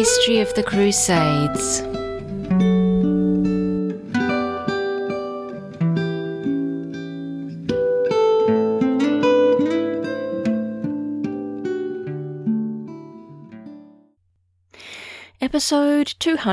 History of the Crusades. Episode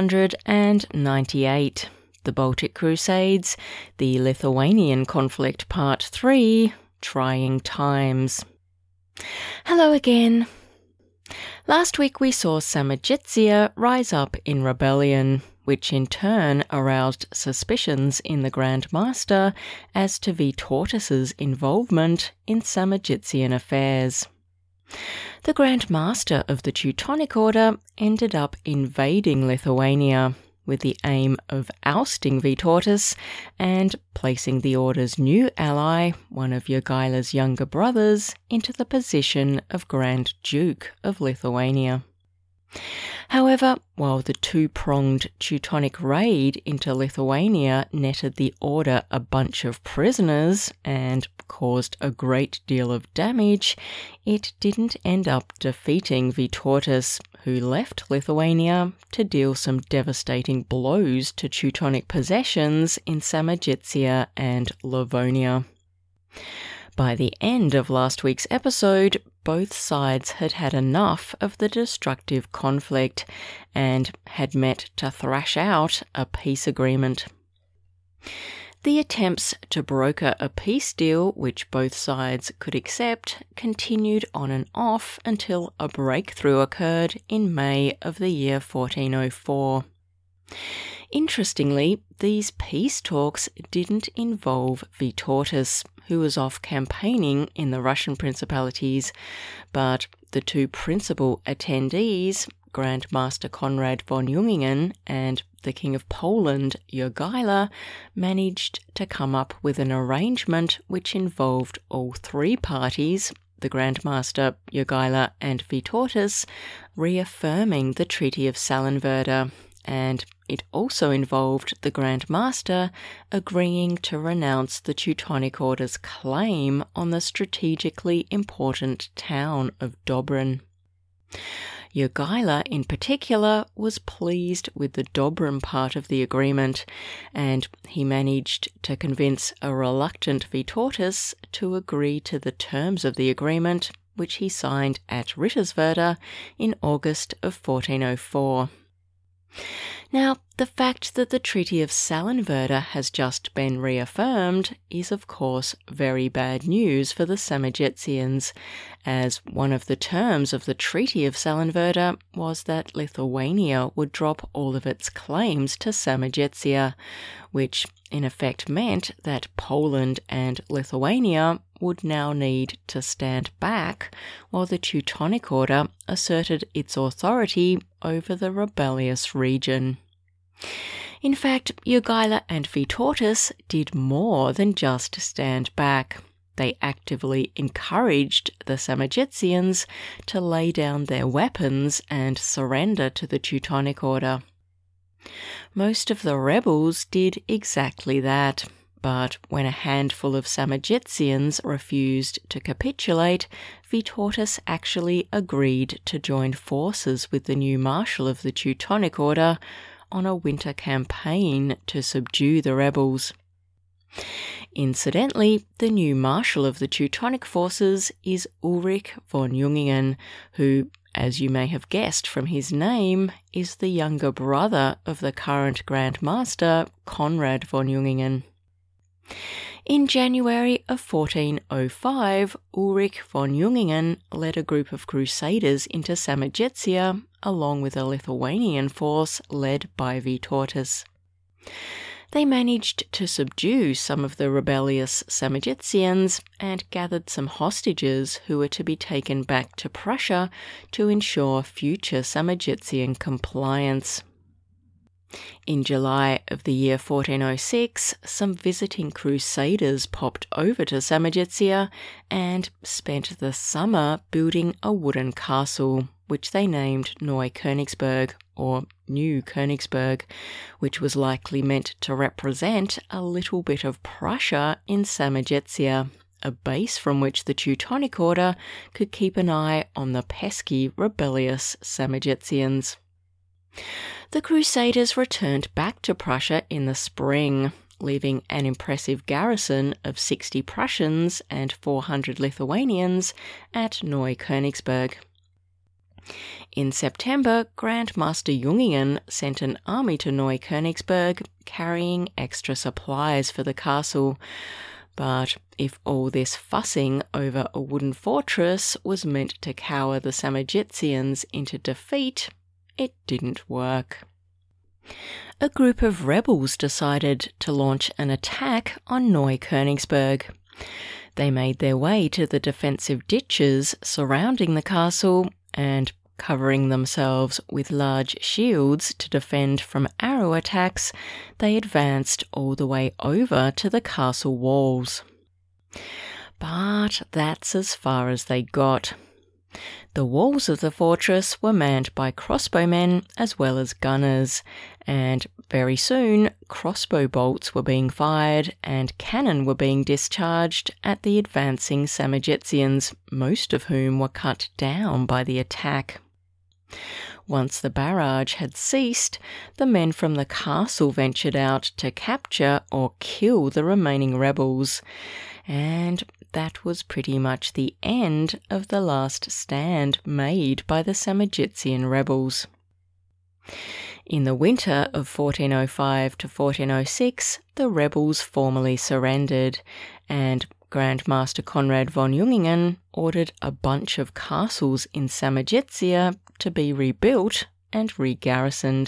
298, The Baltic Crusades, the Lithuanian Conflict Part 3, Trying Times. Hello again. Last week we saw Samogitia rise up in rebellion, which in turn aroused suspicions in the Grand Master as to Vytautas's involvement in Samogitian affairs. The Grand Master of the Teutonic Order ended up invading Lithuania with the aim of ousting Vytautas and placing the Order's new ally, one of Jogaila's younger brothers, into the position of Grand Duke of Lithuania. However, while the two-pronged Teutonic raid into Lithuania netted the Order a bunch of prisoners and caused a great deal of damage, it didn't end up defeating Vytautas, who left Lithuania to deal some devastating blows to Teutonic possessions in Samogitia and Livonia. By the end of last week's episode, both sides had had enough of the destructive conflict and had met to thrash out a peace agreement. The attempts to broker a peace deal which both sides could accept continued on and off until a breakthrough occurred in May of the year 1404. Interestingly, these peace talks didn't involve Vytautas, who was off campaigning in the Russian principalities, but the two principal attendees, Grand Master Konrad von Jungingen and the King of Poland, Jogaila, managed to come up with an arrangement which involved all three parties, the Grand Master, Jogaila and Vytautas, reaffirming the Treaty of Sallenwerder, and it also involved the Grand Master agreeing to renounce the Teutonic Order's claim on the strategically important town of Dobrin. Jogaila, in particular, was pleased with the Dobrin part of the agreement, and he managed to convince a reluctant Vytautas to agree to the terms of the agreement, which he signed at Ritterswerda in August of 1404. Now, the fact that the Treaty of Sallenwerder has just been reaffirmed is, of course, very bad news for the Samogitians, as one of the terms of the Treaty of Sallenwerder was that Lithuania would drop all of its claims to Samogitia, which in effect meant that Poland and Lithuania would now need to stand back while the Teutonic Order asserted its authority over the rebellious region. In fact, Jogaila and Vytautas did more than just stand back. They actively encouraged the Samogitians to lay down their weapons and surrender to the Teutonic Order. Most of the rebels did exactly that, but when a handful of Samogitians refused to capitulate, Vytautas actually agreed to join forces with the new Marshal of the Teutonic Order on a winter campaign to subdue the rebels. Incidentally, the new Marshal of the Teutonic forces is Ulrich von Jungingen, who, as you may have guessed from his name, is the younger brother of the current Grand Master, Konrad von Jungingen. In January of 1405, Ulrich von Jungingen led a group of crusaders into Samogitia, along with a Lithuanian force led by Vytautas. They managed to subdue some of the rebellious Samogitians and gathered some hostages who were to be taken back to Prussia to ensure future Samogitian compliance. In July of the year 1406, some visiting crusaders popped over to Samogitia and spent the summer building a wooden castle, which they named Neu-Königsberg, or New Königsberg, which was likely meant to represent a little bit of Prussia in Samogitia, a base from which the Teutonic Order could keep an eye on the pesky, rebellious Samogitians. The Crusaders returned back to Prussia in the spring, leaving an impressive garrison of 60 Prussians and 400 Lithuanians at Neukönigsberg. In September, Grandmaster Jungingen sent an army to Neukönigsberg carrying extra supplies for the castle. But if all this fussing over a wooden fortress was meant to cower the Samogitians into defeat, it didn't work. A group of rebels decided to launch an attack on Neukönigsberg. They made their way to the defensive ditches surrounding the castle and, covering themselves with large shields to defend from arrow attacks, they advanced all the way over to the castle walls. But that's as far as they got. The walls of the fortress were manned by crossbowmen as well as gunners, and very soon crossbow bolts were being fired and cannon were being discharged at the advancing Samogitians, most of whom were cut down by the attack. Once the barrage had ceased, the men from the castle ventured out to capture or kill the remaining rebels, and that was pretty much the end of the last stand made by the Samogitian rebels. In the winter of 1405 to 1406, the rebels formally surrendered, and Grandmaster Konrad von Jungingen ordered a bunch of castles in Samogitia to be rebuilt and re-garrisoned.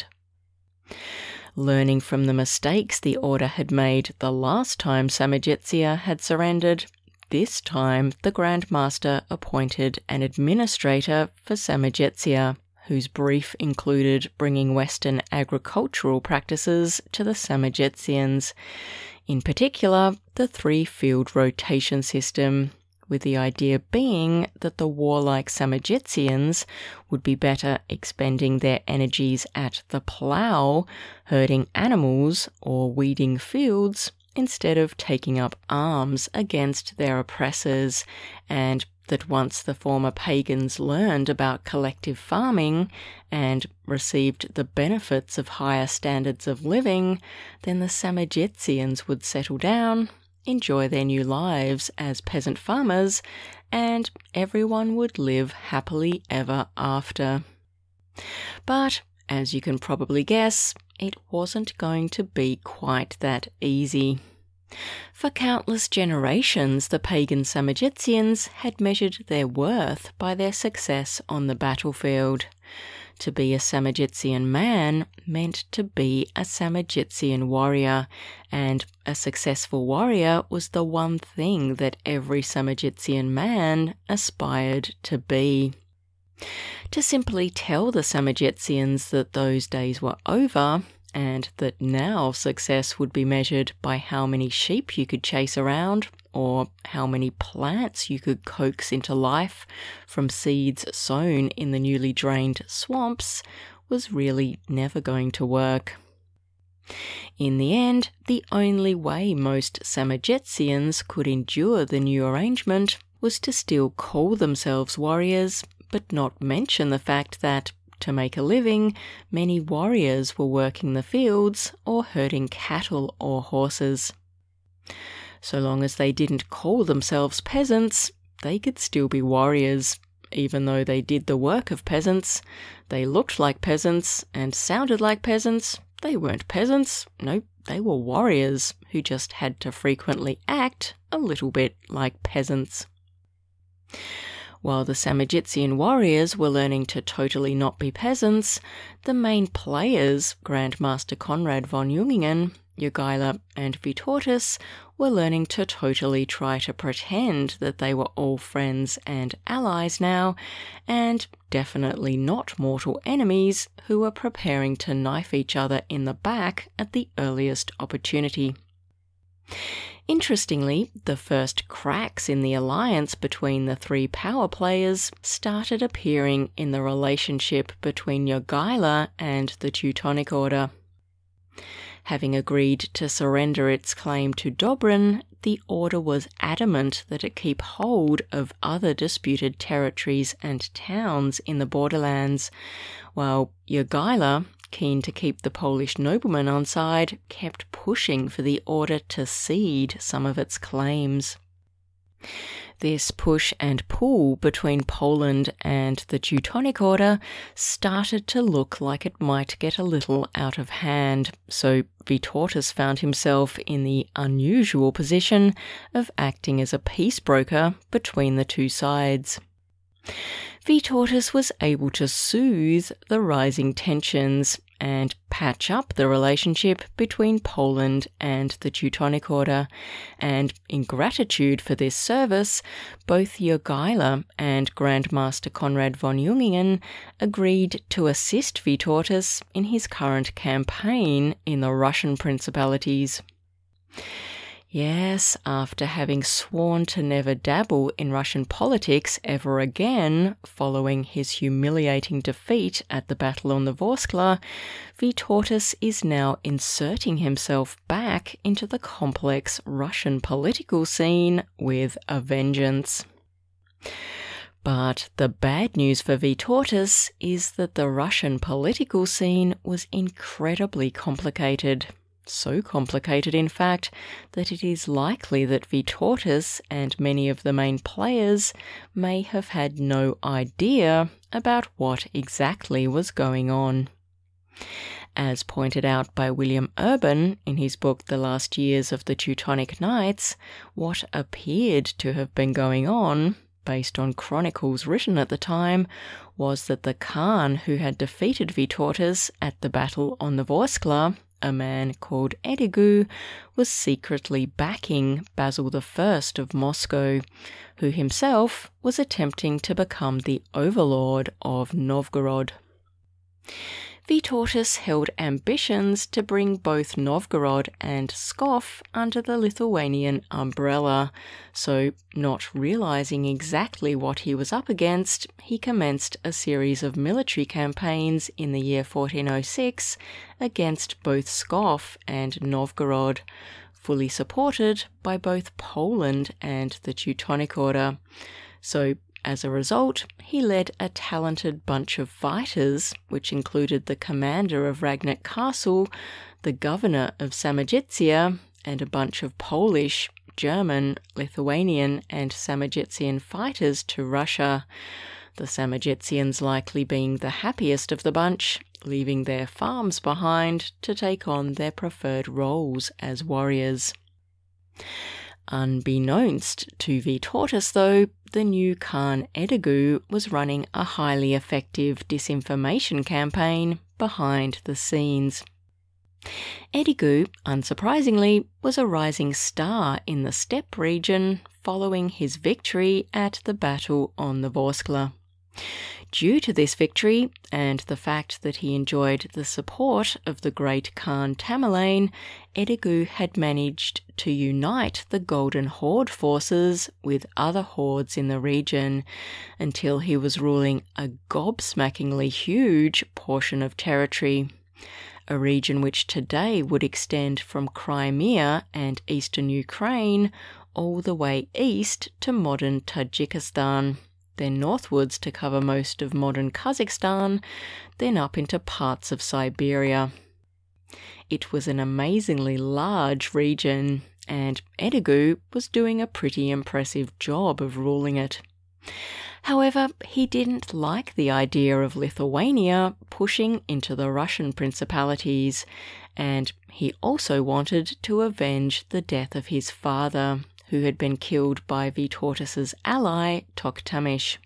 Learning from the mistakes the order had made the last time Samogitia had surrendered, this time the Grandmaster appointed an administrator for Samogitia, whose brief included bringing Western agricultural practices to the Samogitians, in particular the 3-field rotation system, with the idea being that the warlike Samogitians would be better expending their energies at the plough, herding animals, or weeding fields, instead of taking up arms against their oppressors, and that once the former pagans learned about collective farming and received the benefits of higher standards of living, then the Samogitians would settle down, enjoy their new lives as peasant farmers, and everyone would live happily ever after. But, as you can probably guess, it wasn't going to be quite that easy. For countless generations, the pagan Samogitians had measured their worth by their success on the battlefield. To be a Samogitian man meant to be a Samogitian warrior, and a successful warrior was the one thing that every Samogitian man aspired to be. To simply tell the Samogitians that those days were over, and that now success would be measured by how many sheep you could chase around, or how many plants you could coax into life from seeds sown in the newly drained swamps, was really never going to work. In the end, the only way most Samogitians could endure the new arrangement was to still call themselves warriors, but not mention the fact that, to make a living, many warriors were working the fields or herding cattle or horses. So long as they didn't call themselves peasants, they could still be warriors, even though they did the work of peasants. They looked like peasants and sounded like peasants. They weren't peasants. No, they were warriors who just had to frequently act a little bit like peasants. While the Samogitian warriors were learning to totally not be peasants, the main players, Grandmaster Konrad von Jungingen, Jogaila and Vytautas, were learning to totally try to pretend that they were all friends and allies now, and definitely not mortal enemies who were preparing to knife each other in the back at the earliest opportunity. Interestingly, the first cracks in the alliance between the 3 power players started appearing in the relationship between Jogaila and the Teutonic Order. Having agreed to surrender its claim to Dobrin, the Order was adamant that it keep hold of other disputed territories and towns in the borderlands, while Jogaila, keen to keep the Polish noblemen on side, kept pushing for the order to cede some of its claims. This push and pull between Poland and the Teutonic Order started to look like it might get a little out of hand, so Vytautas found himself in the unusual position of acting as a peace broker between the two sides. Vytautas was able to soothe the rising tensions and patch up the relationship between Poland and the Teutonic Order, and in gratitude for this service, both Jogaila and Grandmaster Konrad von Jungingen agreed to assist Vytautas in his current campaign in the Russian Principalities. Yes, after having sworn to never dabble in Russian politics ever again following his humiliating defeat at the Battle on the Vorskla, Vytautas is now inserting himself back into the complex Russian political scene with a vengeance. But the bad news for Vytautas is that the Russian political scene was incredibly complicated. So complicated, in fact, that it is likely that Vytautas and many of the main players may have had no idea about what exactly was going on. As pointed out by William Urban in his book The Last Years of the Teutonic Knights, what appeared to have been going on, based on chronicles written at the time, was that the Khan who had defeated Vytautas at the battle on the Vorskla, a man called Edigu, was secretly backing Basil I of Moscow, who himself was attempting to become the overlord of Novgorod. Vytautas held ambitions to bring both Novgorod and Pskov under the Lithuanian umbrella, so not realising exactly what he was up against, he commenced a series of military campaigns in the year 1406 against both Pskov and Novgorod, fully supported by both Poland and the Teutonic Order. So, as a result, he led a talented bunch of fighters, which included the commander of Ragnac Castle, the governor of Samojitsia, and a bunch of Polish, German, Lithuanian, and Samojitsian fighters to Russia, the Samojitsians likely being the happiest of the bunch, leaving their farms behind to take on their preferred roles as warriors. Unbeknownst to Vytautas, though, the new Khan Edigu was running a highly effective disinformation campaign behind the scenes. Edigu, unsurprisingly, was a rising star in the steppe region following his victory at the battle on the Vorskla. Due to this victory, and the fact that he enjoyed the support of the great Khan Tamerlane, Edigu had managed to unite the Golden Horde forces with other hordes in the region until he was ruling a gobsmackingly huge portion of territory, a region which today would extend from Crimea and eastern Ukraine all the way east to modern Tajikistan, then northwards to cover most of modern Kazakhstan, then up into parts of Siberia. It was an amazingly large region, and Edigu was doing a pretty impressive job of ruling it. However, he didn't like the idea of Lithuania pushing into the Russian principalities, and he also wanted to avenge the death of his father, who had been killed by Vytautas's ally, Toktamish.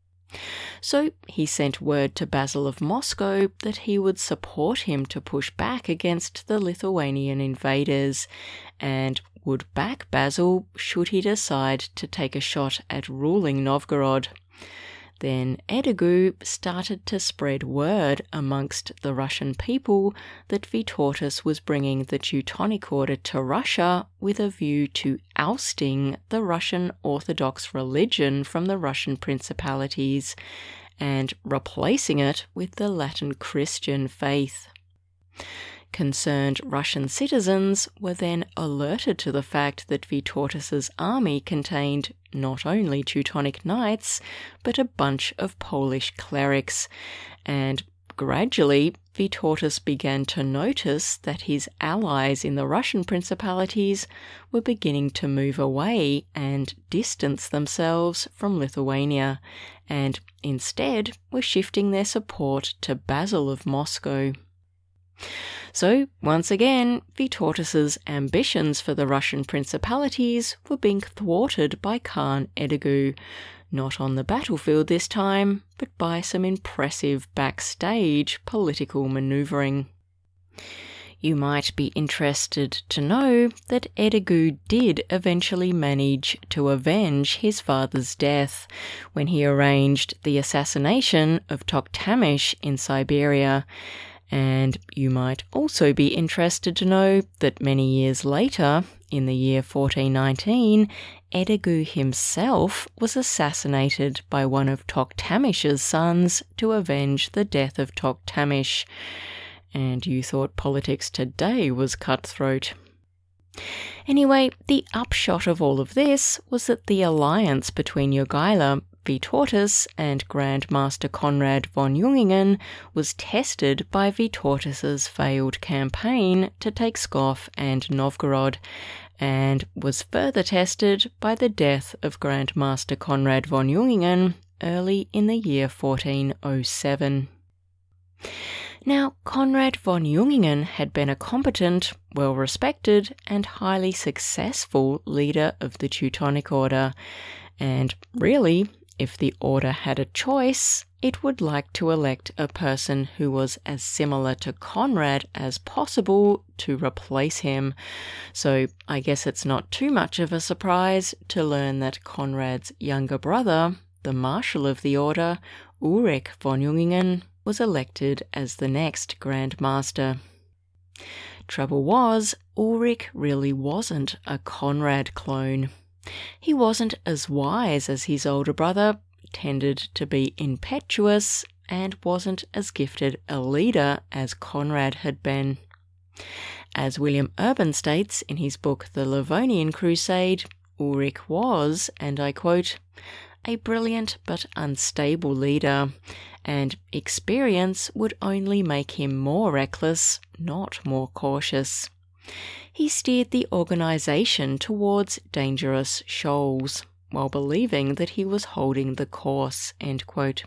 So he sent word to Basil of Moscow that he would support him to push back against the Lithuanian invaders, and would back Basil should he decide to take a shot at ruling Novgorod. Then Edigu started to spread word amongst the Russian people that Vytautas was bringing the Teutonic Order to Russia with a view to ousting the Russian Orthodox religion from the Russian principalities and replacing it with the Latin Christian faith. Concerned Russian citizens were then alerted to the fact that Vytautas's army contained not only Teutonic knights, but a bunch of Polish clerics, and gradually, Vytautas began to notice that his allies in the Russian principalities were beginning to move away and distance themselves from Lithuania, and instead were shifting their support to Basil of Moscow. So, once again, Vytautas's ambitions for the Russian principalities were being thwarted by Khan Edigu, not on the battlefield this time, but by some impressive backstage political manoeuvring. You might be interested to know that Edigu did eventually manage to avenge his father's death when he arranged the assassination of Toktamish in Siberia. And you might also be interested to know that many years later, in the year 1419, Edigu himself was assassinated by one of Toktamish's sons to avenge the death of Toktamish. And you thought politics today was cutthroat. Anyway, the upshot of all of this was that the alliance between Jogaila, Vytautas, and Grand Master Conrad von Jungingen was tested by Vytautas's failed campaign to take Pskov and Novgorod, and was further tested by the death of Grand Master Conrad von Jungingen early in the year 1407. Now, Conrad von Jungingen had been a competent, well-respected, and highly successful leader of the Teutonic Order, and really, if the order had a choice, it would like to elect a person who was as similar to Conrad as possible to replace him. So I guess it's not too much of a surprise to learn that Conrad's younger brother, the Marshal of the Order, Ulrich von Jungingen, was elected as the next Grand Master. Trouble was, Ulrich really wasn't a Conrad clone. He wasn't as wise as his older brother, tended to be impetuous, and wasn't as gifted a leader as Conrad had been. As William Urban states in his book The Livonian Crusade, Ulrich was, and I quote, a brilliant but unstable leader, and experience would only make him more reckless, not more cautious. He steered the organisation towards dangerous shoals, while believing that he was holding the course, end quote.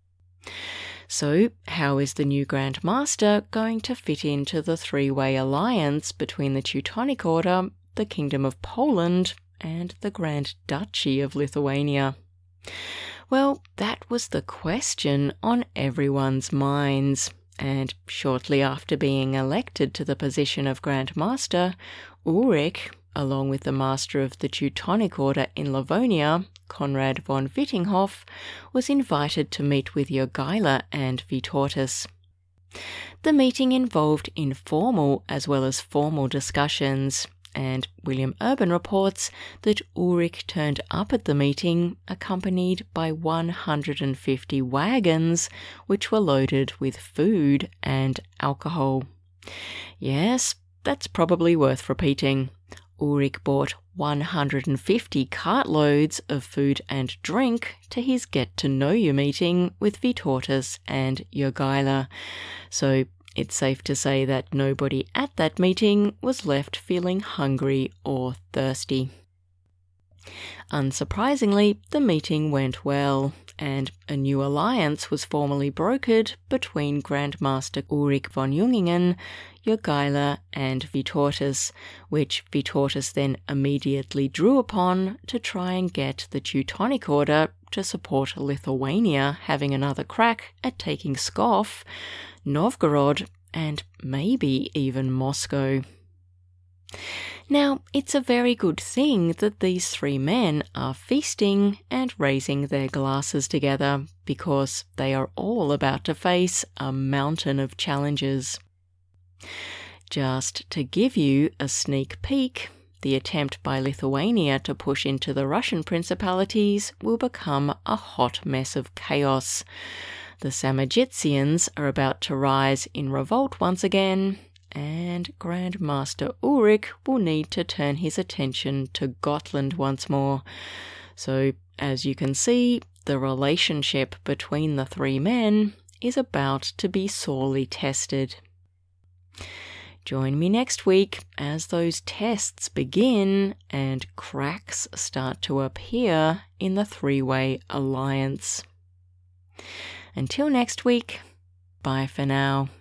So, how is the new Grand Master going to fit into the three-way alliance between the Teutonic Order, the Kingdom of Poland, and the Grand Duchy of Lithuania? Well, that was the question on everyone's minds. And shortly after being elected to the position of Grand Master, Ulrich, along with the Master of the Teutonic Order in Livonia, Conrad von Wittinghoff, was invited to meet with Jogaila and Vytautas. The meeting involved informal as well as formal discussions, and William Urban reports that Ulrich turned up at the meeting accompanied by 150 wagons which were loaded with food and alcohol. Yes, that's probably worth repeating. Ulrich bought 150 cartloads of food and drink to his get-to-know-you meeting with Vytautas and Jogaila, so it's safe to say that nobody at that meeting was left feeling hungry or thirsty. Unsurprisingly, the meeting went well, and a new alliance was formally brokered between Grand Master Ulrich von Jungingen, Jogaila, and Vytautas, which Vytautas then immediately drew upon to try and get the Teutonic Order to support Lithuania having another crack at taking Pskov, Novgorod, and maybe even Moscow. Now, it's a very good thing that these three men are feasting and raising their glasses together, because they are all about to face a mountain of challenges. Just to give you a sneak peek, the attempt by Lithuania to push into the Russian principalities will become a hot mess of chaos. The Samogitians are about to rise in revolt once again, and Grand Master Ulrich will need to turn his attention to Gotland once more. So, as you can see, the relationship between the three men is about to be sorely tested. Join me next week as those tests begin and cracks start to appear in the three-way alliance. Until next week, bye for now.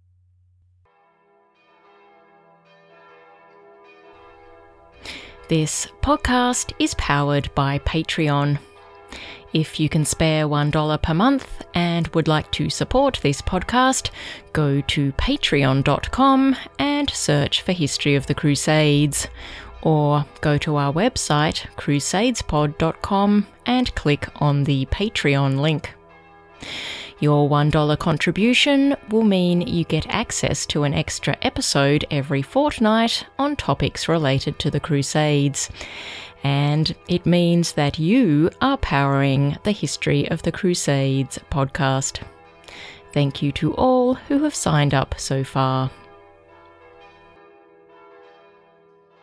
This podcast is powered by Patreon. If you can spare $1 per month and would like to support this podcast, go to patreon.com and search for History of the Crusades, or go to our website crusadespod.com and click on the Patreon link. Your $1 contribution will mean you get access to an extra episode every fortnight on topics related to the Crusades. And it means that you are powering the History of the Crusades podcast. Thank you to all who have signed up so far.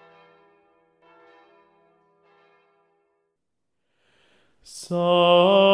So